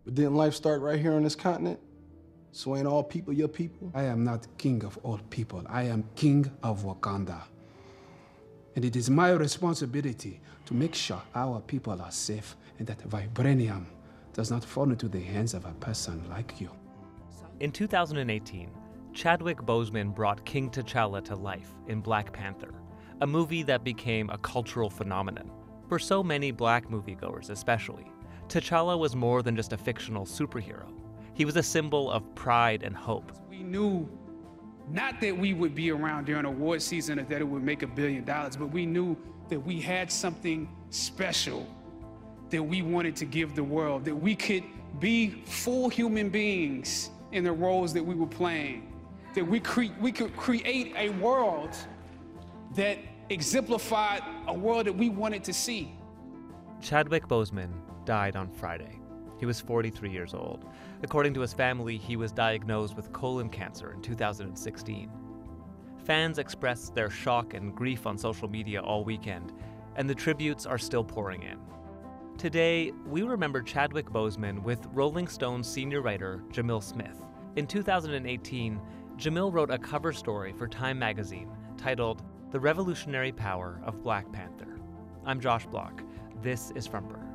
But didn't life start right here on this continent? So ain't all people your people? I am not king of all people. I am king of Wakanda. And it is my responsibility to make sure our people are safe and that vibranium does not fall into the hands of a person like you. In 2018, Chadwick Boseman brought King T'Challa to life in Black Panther, a movie that became a cultural phenomenon. For so many black moviegoers especially, T'Challa was more than just a fictional superhero. He was a symbol of pride and hope. We knew not that we would be around during award season or that it would make $1 billion, but we knew that we had something special that we wanted to give the world, that we could be full human beings in the roles that we were playing, that we could create a world that exemplified a world that we wanted to see. Chadwick Boseman died on Friday. He was 43 years old. According to his family, he was diagnosed with colon cancer in 2016. Fans expressed their shock and grief on social media all weekend, and the tributes are still pouring in. Today, we remember Chadwick Boseman with Rolling Stone's senior writer, Jamil Smith. In 2018, Jamil wrote a cover story for Time magazine titled The Revolutionary Power of Black Panther. I'm Josh Block. This is From Burr.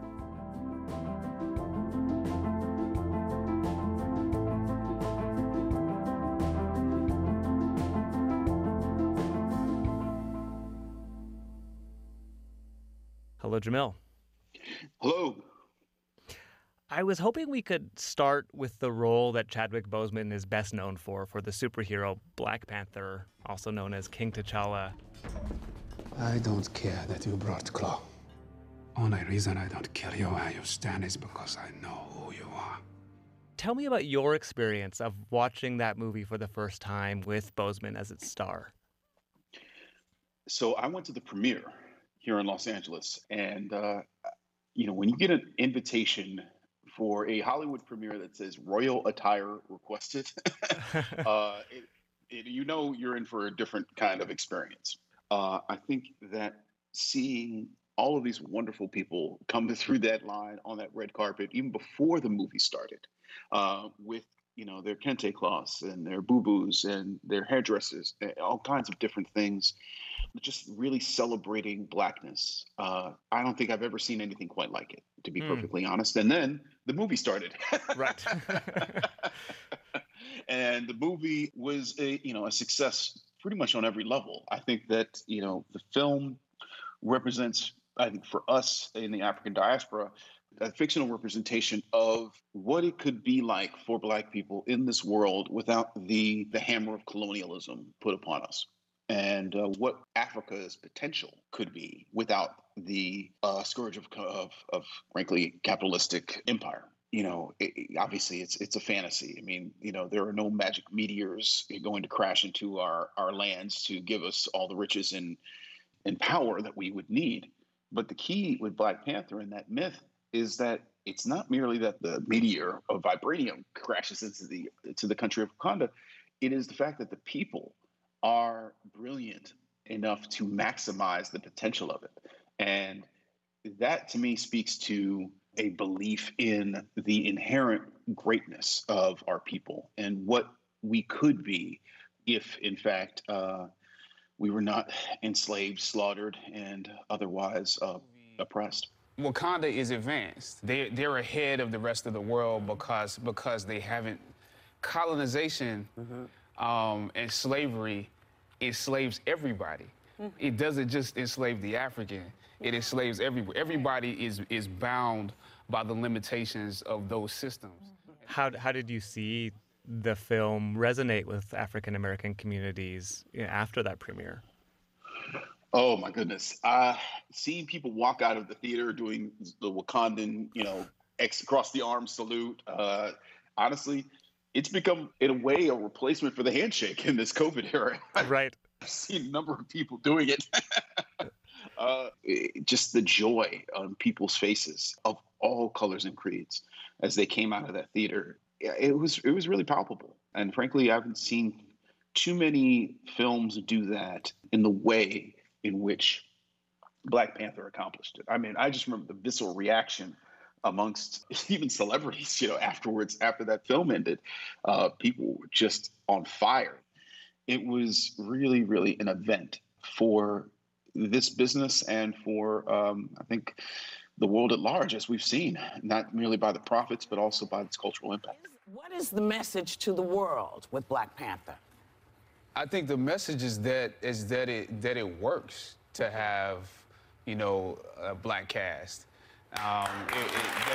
Hello, Jamil. Hello. I was hoping we could start with the role that Chadwick Boseman is best known for the superhero Black Panther, also known as King T'Challa. I don't care that you brought Claw. Only reason I don't kill you where you stand is because I know who you are. Tell me about your experience of watching that movie for the first time with Boseman as its star. So I went to the premiere here in Los Angeles, and when you get an invitation for a Hollywood premiere that says royal attire requested, you're in for a different kind of experience. I think that seeing all of these wonderful people come through that line on that red carpet, even before the movie started, with their kente cloths and their boo-boos and their hairdresses, and all kinds of different things, just really celebrating Blackness. I don't think I've ever seen anything quite like it, to be perfectly honest. And then the movie started. Right. And the movie was a success pretty much on every level. I think that, the film represents, I think for us in the African diaspora, a fictional representation of what it could be like for Black people in this world without the hammer of colonialism put upon us, and what Africa's potential could be without the scourge of frankly capitalistic empire. Obviously it's a fantasy. I mean, there are no magic meteors going to crash into our lands to give us all the riches and power that we would need. But the key with Black Panther and that myth is that it's not merely that the meteor of vibranium crashes into the country of Wakanda. It is the fact that the people are brilliant enough to maximize the potential of it. And that to me speaks to a belief in the inherent greatness of our people and what we could be if, in fact, we were not enslaved, slaughtered, and otherwise oppressed. Wakanda is advanced. They're ahead of the rest of the world because they haven't. Colonization and slavery enslaves everybody. It doesn't just enslave the African. It enslaves everybody. Everybody is bound by the limitations of those systems. How did you see the film resonate with African American communities after that premiere? Oh my goodness! Seeing people walk out of the theater doing the Wakandan, X across the arm salute. Honestly, it's become, in a way, a replacement for the handshake in this COVID era. Right. I've seen a number of people doing it. Just the joy on people's faces of all colors and creeds as they came out of that theater. It was really palpable. And frankly, I haven't seen too many films do that in the way in which Black Panther accomplished it. I mean, I just remember the visceral reaction amongst even celebrities, afterwards, after that film ended. People were just on fire. It was really, really an event for this business and for, I think, the world at large, as we've seen, not merely by the profits, but also by its cultural impact. What is the message to the world with Black Panther? I think the message is that it works to have, a Black cast. That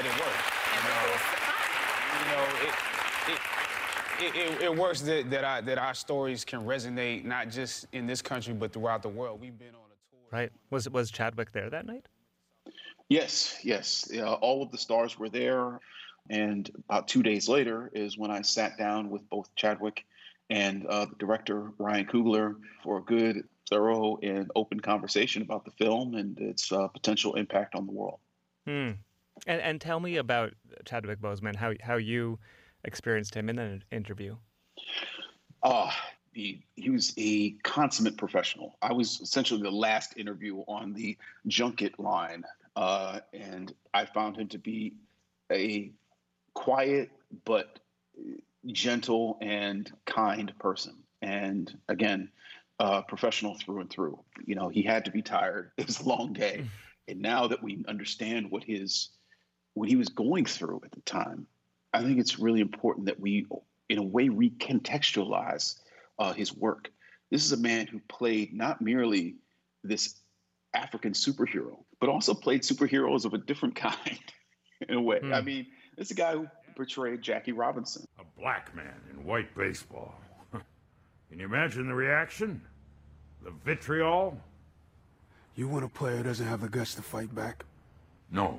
it works. It works that our stories can resonate not just in this country but throughout the world. We've been on a tour. Right. Was Chadwick there that night? Yes. All of the stars were there. And about 2 days later is when I sat down with both Chadwick and the director, Ryan Coogler, for a good, thorough, and open conversation about the film and its potential impact on the world. And tell me about Chadwick Boseman, how you experienced him in an interview. He was a consummate professional. I was essentially the last interview on the junket line, and I found him to be a quiet but gentle and kind person. And again, professional through and through. He had to be tired. It was a long day. And now that we understand what he was going through at the time, I think it's really important that we, in a way, recontextualize his work. This is a man who played not merely this African superhero, but also played superheroes of a different kind, in a way. I mean, this is a guy who portrayed Jackie Robinson. A black man in white baseball. Can you imagine the reaction? The vitriol? You want a player who doesn't have the guts to fight back? No.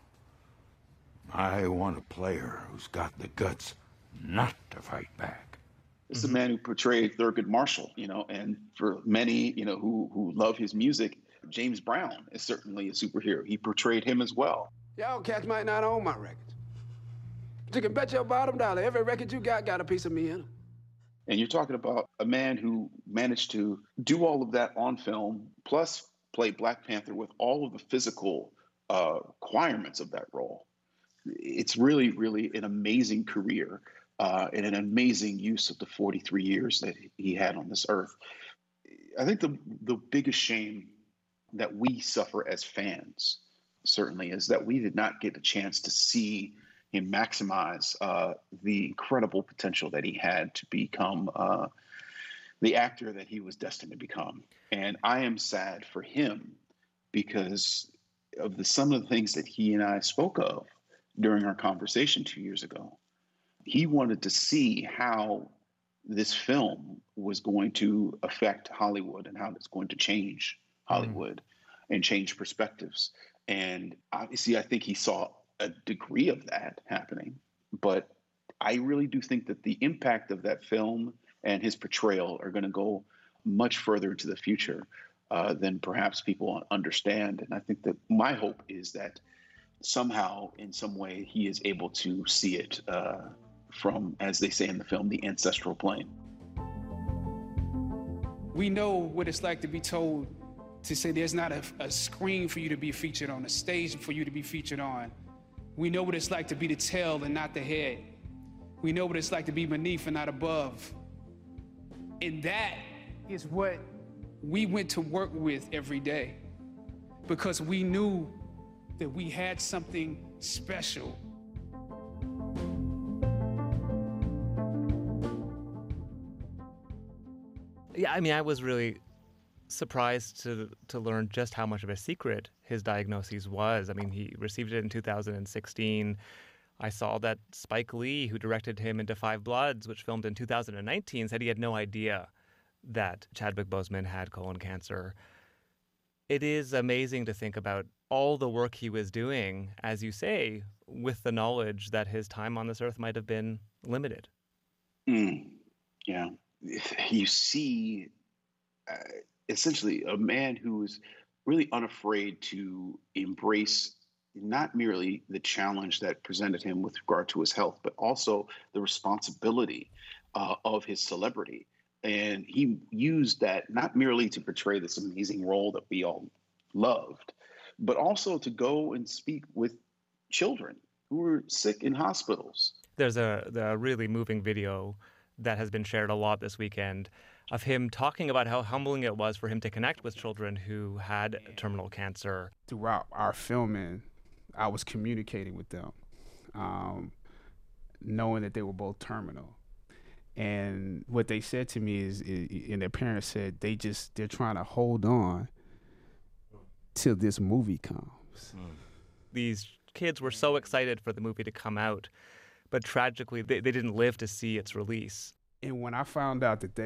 I want a player who's got the guts not to fight back. This is a man who portrayed Thurgood Marshall, and for many, who love his music, James Brown is certainly a superhero. He portrayed him as well. Y'all cats might not own my records. But you can bet your bottom dollar every record you got a piece of me in it. And you're talking about a man who managed to do all of that on film, plus play Black Panther with all of the physical requirements of that role. It's really, really an amazing career and an amazing use of the 43 years that he had on this earth. I think the biggest shame that we suffer as fans, certainly, is that we did not get a chance to see him maximize the incredible potential that he had to become the actor that he was destined to become. And I am sad for him because of some of the things that he and I spoke of during our conversation 2 years ago. He wanted to see how this film was going to affect Hollywood and how it's going to change Hollywood and change perspectives. And obviously, I think he saw a degree of that happening. But I really do think that the impact of that film and his portrayal are going to go much further into the future than perhaps people understand. And I think that my hope is that somehow, in some way, he is able to see it from, as they say in the film, the ancestral plane. We know what it's like to be told to say there's not a screen for you to be featured on, a stage for you to be featured on. We know what it's like to be the tail and not the head. We know what it's like to be beneath and not above. And that is what we went to work with every day, because we knew that we had something special. Yeah, I mean, I was really surprised to learn just how much of a secret his diagnosis was. I mean, he received it in 2016. I saw that Spike Lee, who directed him into Five Bloods, which filmed in 2019, said he had no idea that Chadwick Boseman had colon cancer. It is amazing to think about all the work he was doing, as you say, with the knowledge that his time on this earth might have been limited. Yeah. You see essentially a man who is really unafraid to embrace not merely the challenge that presented him with regard to his health, but also the responsibility of his celebrity. And he used that not merely to portray this amazing role that we all loved, but also to go and speak with children who were sick in hospitals. There's a really moving video that has been shared a lot this weekend of him talking about how humbling it was for him to connect with children who had terminal cancer. Throughout our filming, I was communicating with them, knowing that they were both terminal. And what they said to me is and their parents said, they're trying to hold on till this movie comes. These kids were so excited for the movie to come out, but tragically, they didn't live to see its release. And when I found out that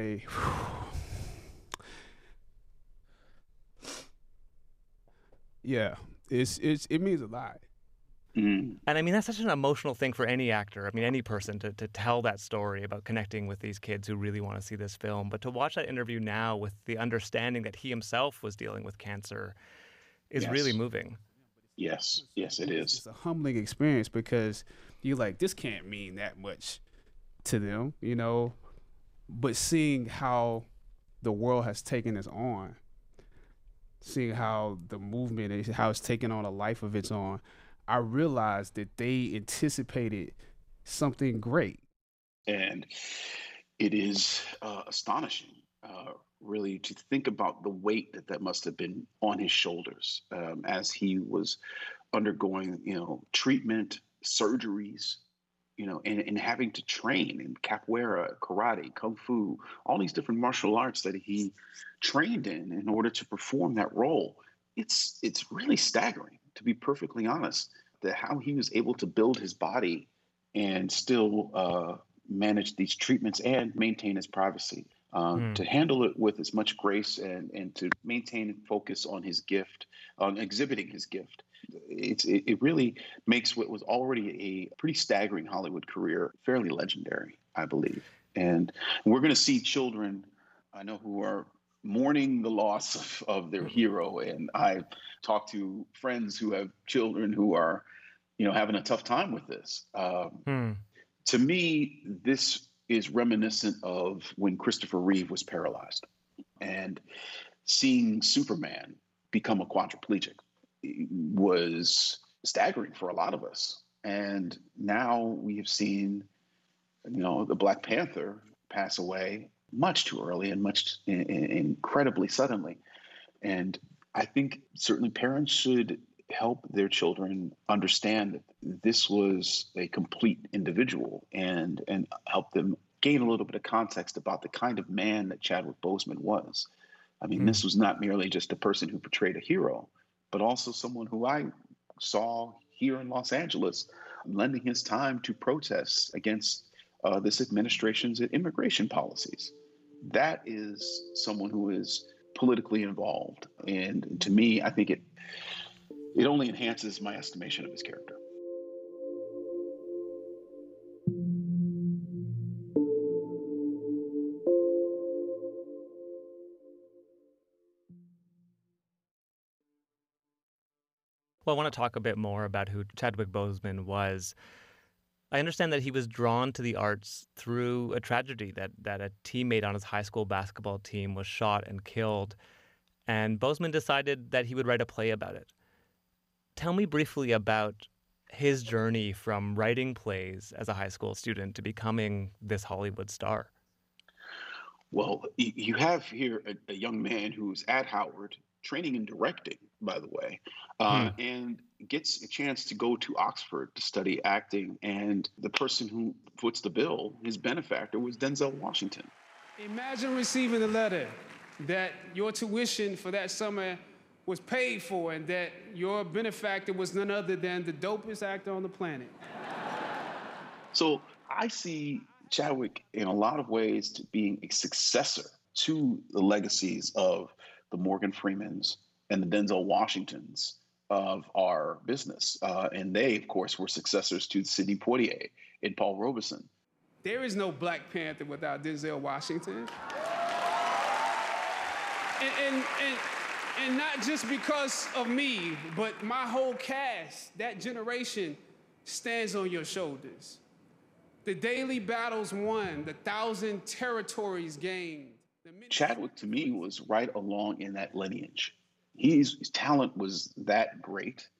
it means a lot. And I mean, that's such an emotional thing for any actor. I mean, any person to tell that story about connecting with these kids who really want to see this film. But to watch that interview now with the understanding that he himself was dealing with cancer is really moving. Yes, it is. It's a humbling experience because you're like, this can't mean that much to them, you know? But seeing how the world has taken us on, seeing how the movement is, how it's taken on a life of its own, I realized that they anticipated something great. And it is astonishing, really, to think about the weight that must have been on his shoulders as he was undergoing, treatment, surgeries, and having to train in capoeira, karate, kung fu, all these different martial arts that he trained in order to perform that role. It's really staggering, to be perfectly honest, that how he was able to build his body and still manage these treatments and maintain his privacy, to handle it with as much grace and to maintain focus on his gift, on exhibiting his gift. It really makes what was already a pretty staggering Hollywood career fairly legendary, I believe. And we're going to see children, I know, who are mourning the loss of their hero. And I talked to friends who have children who are, having a tough time with this. To me, this is reminiscent of when Christopher Reeve was paralyzed and seeing Superman become a quadriplegic was staggering for a lot of us. And now we have seen, the Black Panther pass away much too early and incredibly suddenly. And I think certainly parents should help their children understand that this was a complete individual and help them gain a little bit of context about the kind of man that Chadwick Boseman was. I mean, this was not merely just a person who portrayed a hero, but also someone who I saw here in Los Angeles lending his time to protests against this administration's immigration policies. That is someone who is politically involved. And to me, I think it only enhances my estimation of his character. Well, I want to talk a bit more about who Chadwick Boseman was. I understand that he was drawn to the arts through a tragedy that a teammate on his high school basketball team was shot and killed, and Boseman decided that he would write a play about it. Tell me briefly about his journey from writing plays as a high school student to becoming this Hollywood star. Well, you have here a young man who's at Howard, training in directing, by the way, and gets a chance to go to Oxford to study acting. And the person who foots the bill, his benefactor, was Denzel Washington. Imagine receiving a letter that your tuition for that summer was paid for and that your benefactor was none other than the dopest actor on the planet. So I see Chadwick in a lot of ways to being a successor to the legacies of the Morgan Freemans and the Denzel Washingtons of our business. And they, of course, were successors to Sidney Poitier and Paul Robeson. There is no Black Panther without Denzel Washington. And not just because of me, but my whole cast, that generation stands on your shoulders. The daily battles won, the 1,000 territories gained. Chadwick, to me, was right along in that lineage. His talent was that great.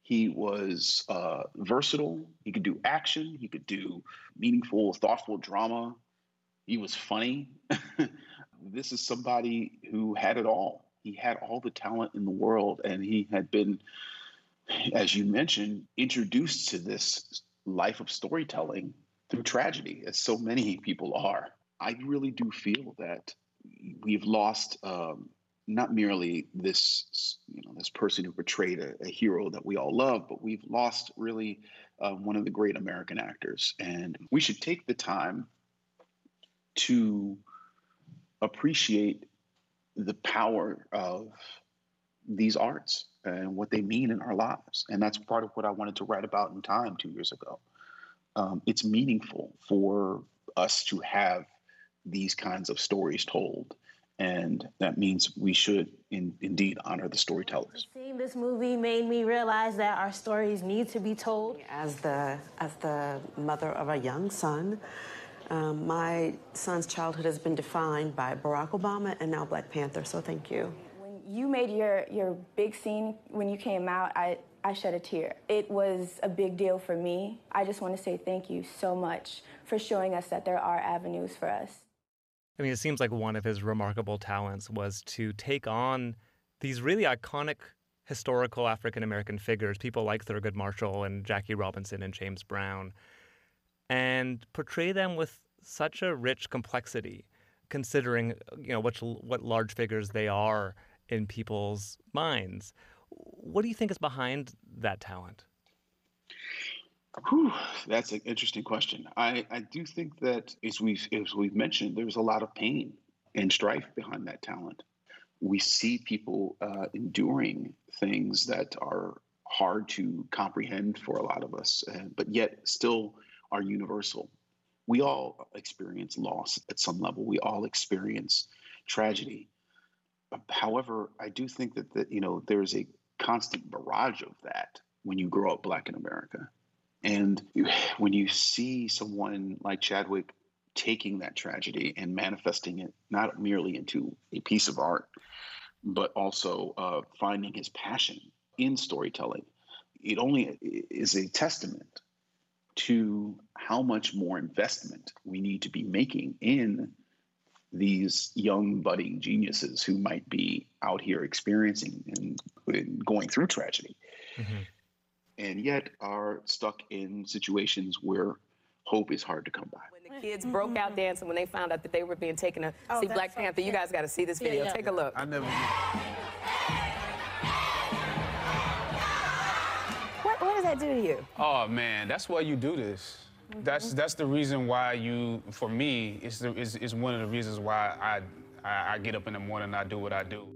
He was versatile. He could do action. He could do meaningful, thoughtful drama. He was funny. This is somebody who had it all. He had all the talent in the world, and he had been, as you mentioned, introduced to this life of storytelling through tragedy, as so many people are. I really do feel that we've lost not merely this, this person who portrayed a hero that we all love, but we've lost really one of the great American actors. And we should take the time to appreciate the power of these arts and what they mean in our lives. And that's part of what I wanted to write about in Time 2 years ago. It's meaningful for us to have these kinds of stories told. And that means we should indeed honor the storytellers. Seeing this movie made me realize that our stories need to be told. As the mother of a young son, my son's childhood has been defined by Barack Obama and now Black Panther, so thank you. When you made your big scene, when you came out, I shed a tear. It was a big deal for me. I just want to say thank you so much for showing us that there are avenues for us. I mean, it seems like one of his remarkable talents was to take on these really iconic historical African-American figures, people like Thurgood Marshall and Jackie Robinson and James Brown, and portray them with such a rich complexity, considering, what large figures they are in people's minds. What do you think is behind that talent? Whew, that's an interesting question. I do think that, as we've mentioned, there's a lot of pain and strife behind that talent. We see people enduring things that are hard to comprehend for a lot of us, but yet still are universal. We all experience loss at some level. We all experience tragedy. However, I do think that there's a constant barrage of that when you grow up Black in America. And when you see someone like Chadwick taking that tragedy and manifesting it not merely into a piece of art, but also finding his passion in storytelling, it only is a testament to how much more investment we need to be making in these young budding geniuses who might be out here experiencing and going through tragedy. Mm-hmm. And yet are stuck in situations where hope is hard to come by. When the kids broke out dancing when they found out that they were being taken to see Black Panther, you guys got to see this video. Yeah. Take a look. I never. What does that do to you? Oh man, that's why you do this. Mm-hmm. That's the reason why for me, is one of the reasons why I get up in the morning and I do what I do.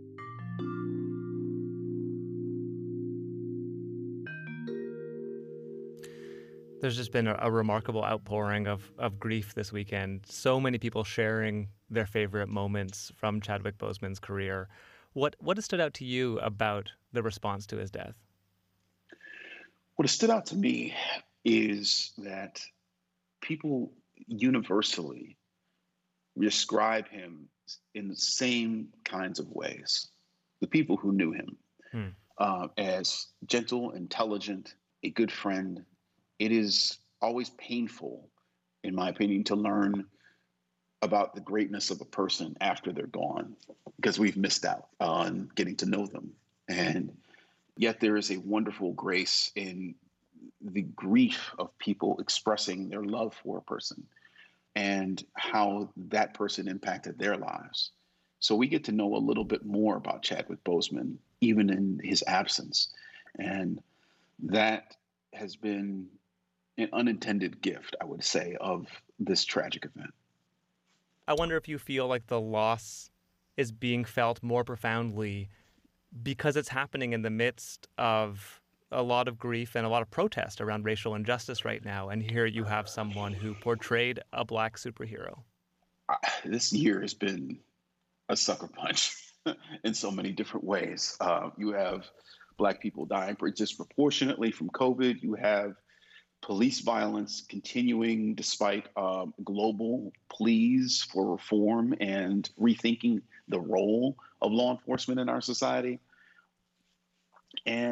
There's just been a remarkable outpouring of grief this weekend. So many people sharing their favorite moments from Chadwick Boseman's career. What has stood out to you about the response to his death? What has stood out to me is that people universally describe him in the same kinds of ways. The people who knew him as gentle, intelligent, a good friend. It is always painful, in my opinion, to learn about the greatness of a person after they're gone, because we've missed out on getting to know them. And yet there is a wonderful grace in the grief of people expressing their love for a person and how that person impacted their lives. So we get to know a little bit more about Chadwick Boseman, even in his absence. And that has been an unintended gift, I would say, of this tragic event. I wonder if you feel like the loss is being felt more profoundly because it's happening in the midst of a lot of grief and a lot of protest around racial injustice right now. And here you have someone who portrayed a Black superhero. This year has been a sucker punch in so many different ways. You have Black people dying disproportionately from COVID. You have police violence continuing despite global pleas for reform and rethinking the role of law enforcement in our society. And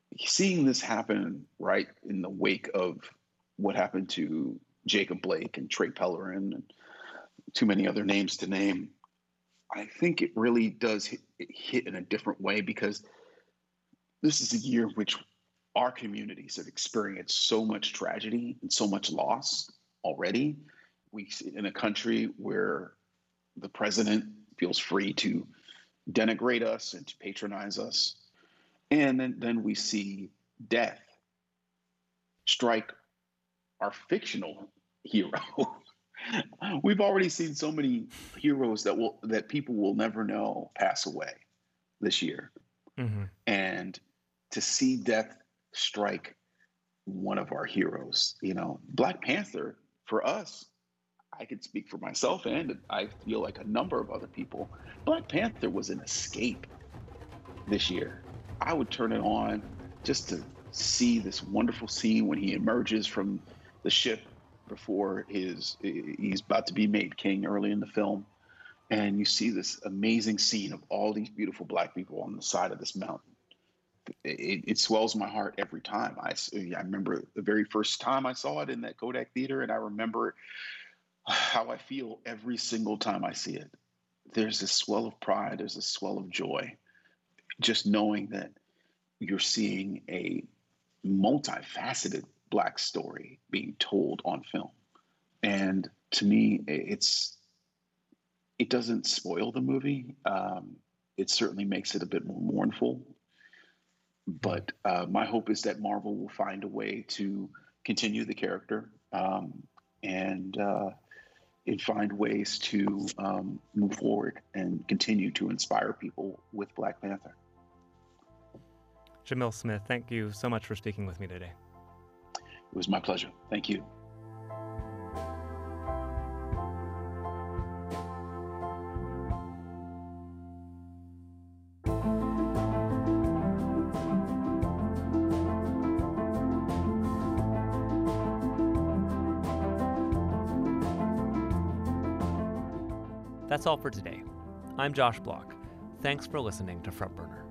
seeing this happen right in the wake of what happened to Jacob Blake and Trey Pellerin and too many other names to name, I think it really does hit in a different way, because this is a year in which our communities have experienced so much tragedy and so much loss already. We sit in a country where the president feels free to denigrate us and to patronize us. And then we see death strike our fictional hero. We've already seen so many heroes that people will never know pass away this year. Mm-hmm. And to see death strike one of our heroes, Black Panther, for us, I could speak for myself, and I feel like a number of other people, Black Panther was an escape this year. I would turn it on just to see this wonderful scene when he emerges from the ship before he's about to be made king early in the film. And you see this amazing scene of all these beautiful Black people on the side of this mountain. It swells my heart every time. I remember the very first time I saw it in that Kodak Theater, and I remember how I feel every single time I see it. There's this swell of pride, there's a swell of joy, just knowing that you're seeing a multifaceted Black story being told on film. And to me, it doesn't spoil the movie. It certainly makes it a bit more mournful. But my hope is that Marvel will find a way to continue the character and find ways to move forward and continue to inspire people with Black Panther. Jamil Smith, thank you so much for speaking with me today. It was my pleasure. Thank you. That's all for today. I'm Josh Block. Thanks for listening to Front Burner.